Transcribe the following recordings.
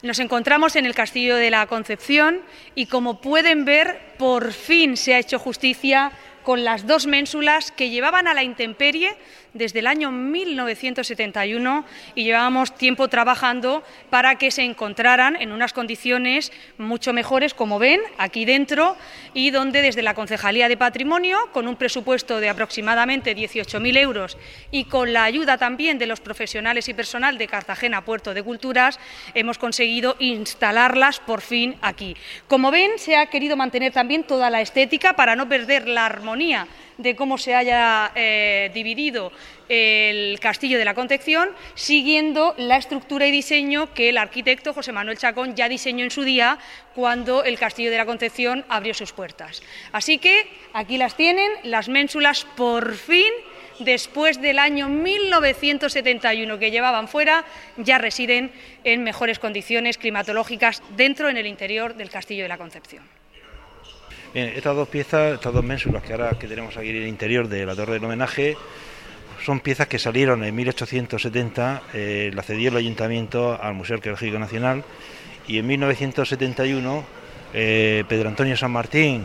Nos encontramos en el Castillo de la Concepción y, como pueden ver, por fin se ha hecho justicia con las dos ménsulas que llevaban a la intemperie desde el año 1971 y llevábamos tiempo trabajando para que se encontraran en unas condiciones mucho mejores, como ven, aquí dentro, y donde desde la Concejalía de Patrimonio, con un presupuesto de aproximadamente 18.000 euros y con la ayuda también de los profesionales y personal de Cartagena Puerto de Culturas, hemos conseguido instalarlas por fin aquí. Como ven, se ha querido mantener también toda la estética para no perder la armonía de cómo se haya dividido el Castillo de la Concepción, siguiendo la estructura y diseño que el arquitecto José Manuel Chacón ya diseñó en su día cuando el Castillo de la Concepción abrió sus puertas. Así que aquí las tienen, las ménsulas por fin, después del año 1971 que llevaban fuera, ya residen en mejores condiciones climatológicas dentro, en el interior del Castillo de la Concepción. Bien, estas dos piezas, estas dos ménsulas que tenemos aquí en el interior de la Torre del Homenaje, son piezas que salieron en 1870, la cedió el Ayuntamiento al Museo Arqueológico Nacional, y en 1971 Pedro Antonio San Martín,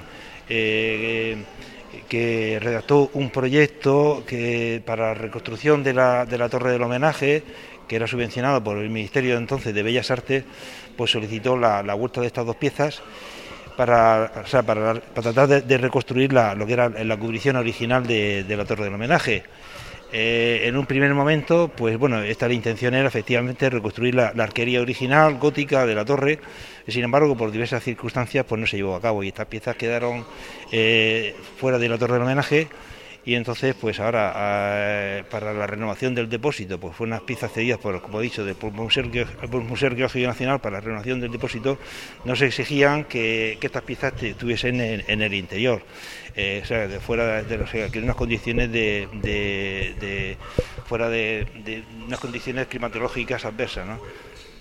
que redactó un proyecto para la reconstrucción de la Torre del Homenaje, que era subvencionado por el Ministerio de entonces de Bellas Artes, pues solicitó la vuelta de estas dos piezas para tratar de reconstruir lo que era la cubrición original de la Torre del Homenaje. En un primer momento, pues bueno, la intención era efectivamente reconstruir la arquería original, gótica, de la torre. Sin embargo, por diversas circunstancias, pues no se llevó a cabo y estas piezas quedaron fuera de la Torre del Homenaje. Y entonces, pues ahora, para la renovación del depósito, pues fueron unas piezas cedidas, como he dicho, por el Museo Arqueológico Nacional. Para la renovación del depósito no se exigían que estas piezas estuviesen en el interior, o sea, de fuera que en unas condiciones fuera de unas condiciones climatológicas adversas, ¿no?